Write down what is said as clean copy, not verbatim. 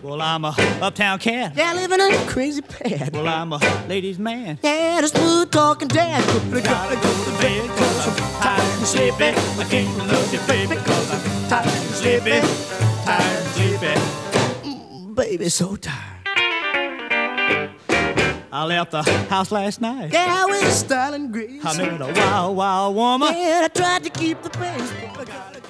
Well, I'm a uptown cat. Yeah, living in a crazy pad. Well, I'm a ladies' man. Yeah, the smooth talking dad. Gotta go to bed 'cause I'm tired and sleepy. I can't love you, baby, 'cause I'm tired and sleepy. Tired and sleepy. Baby, so tired. I left the house last night. Yeah, with style and grace. I met a wild, wild woman. Yeah, I tried to keep the pace.